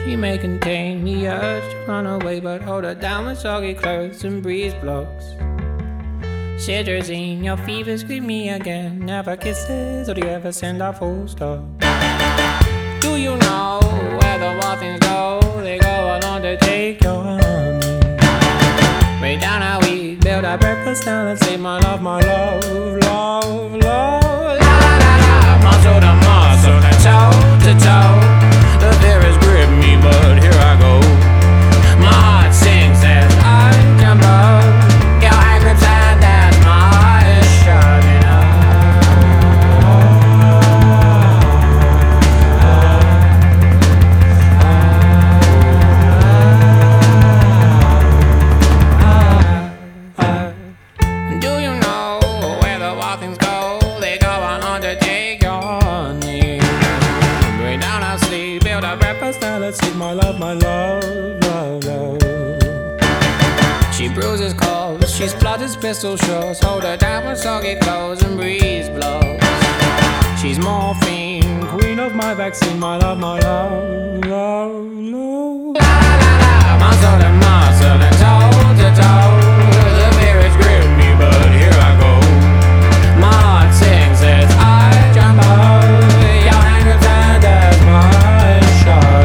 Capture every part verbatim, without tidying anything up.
She may contain the urge to run away, but hold her down with soggy clothes and breeze blocks. Cetirizine, your fevers greet me again. Never kisses, or do you ever send a full stop? Do you know where the wild things go? They go along to take your honey. Way down how we build our breakfast down and say my love, my love, love, love. La la la la, muscle to muscle, and toe to toe. The fear grip me, but here I go. My heart sings as I jump up. Your hand grips and as my eyes shut. Do you know where the wild things go? They go on to take your honey. Bring down our sleep, build our breakfast, now let's eat my love, my love, love, love. She bruises calls, she splutters pistol shots. Hold her down with soggy clothes and breeze blows. She's morphine, queen of my vaccine, my love, my love, love, love. La la la la, muscle to muscle and toe to toe. The fear grip me, but here I go. My heart sings as I jump up. Your hand grips and as my eyes shut.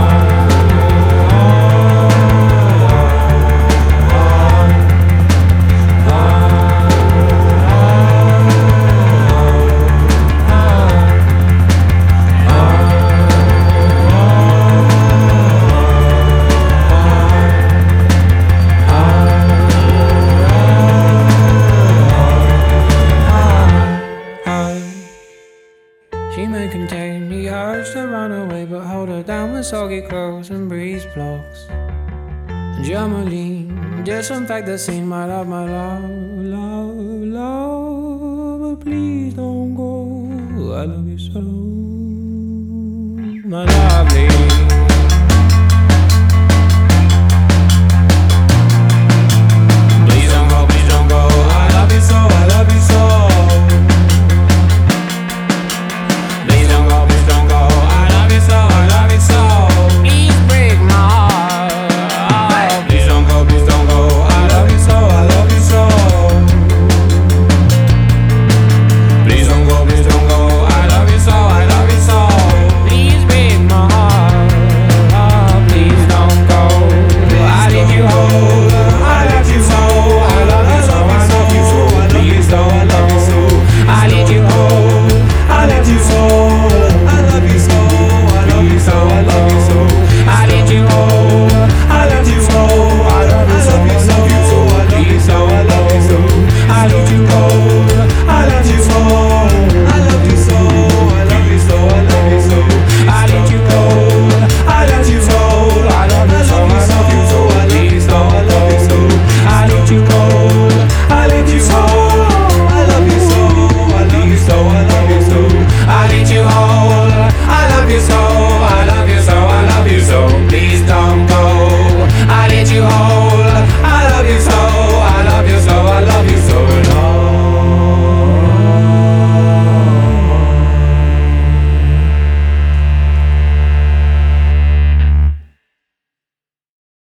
She may contain the urge to run away, but hold her down with soggy clothes and breeze blocks. Germaline, disinfect the scene, my love, my love, love, love. But please don't go, I love you so, my lovely.